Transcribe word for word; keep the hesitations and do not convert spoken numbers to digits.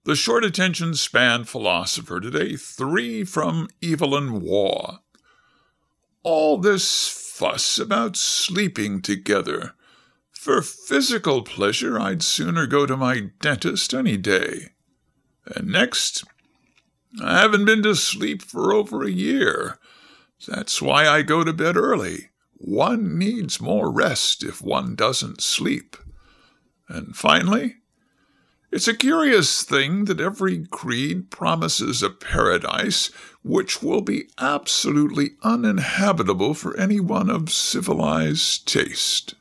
The short attention span philosopher today, three from Evelyn Waugh. All this fuss about sleeping together. For physical pleasure, I'd sooner go to my dentist any day. And next, I haven't been to sleep for over a year. That's why I go to bed early. One needs more rest if one doesn't sleep. And finally, it's a curious thing that every creed promises a paradise which will be absolutely uninhabitable for anyone of civilized taste.